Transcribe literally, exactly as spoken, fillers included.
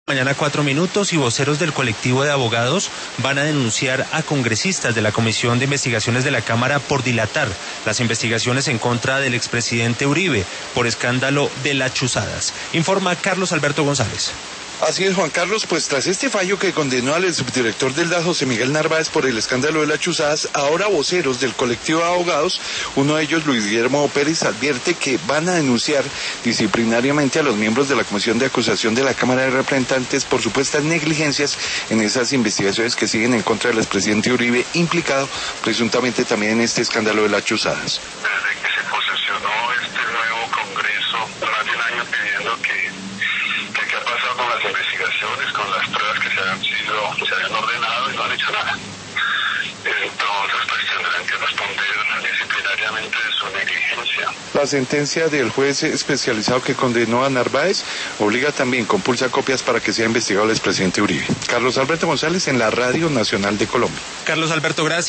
Mañana cuatro minutos y voceros del colectivo de abogados van a denunciar a congresistas de la Comisión de Investigaciones de la Cámara por dilatar las investigaciones en contra del expresidente Uribe por escándalo de las chuzadas. Informa Carlos Alberto González. Así es, Juan Carlos, pues tras este fallo que condenó al subdirector del D A S, José Miguel Narváez, por el escándalo de las chuzadas, ahora voceros del colectivo de abogados, uno de ellos, Luis Guillermo Pérez, advierte que van a denunciar disciplinariamente a los miembros de la Comisión de Acusación de la Cámara de Representantes por supuestas negligencias en esas investigaciones que siguen en contra del expresidente Uribe, implicado presuntamente también en este escándalo de las chuzadas. Desde que se posesionó este nuevo Congreso, más de un año pidiendo que qué ha pasado con las investigaciones, con las pruebas que se han sido, se han ordenado y no han hecho nada. Entonces, pues tendrán que responder disciplinariamente de su negligencia. La sentencia del juez especializado que condenó a Narváez obliga también, compulsa copias para que sea investigado el expresidente Uribe. Carlos Alberto González en la Radio Nacional de Colombia. Carlos Alberto, gracias.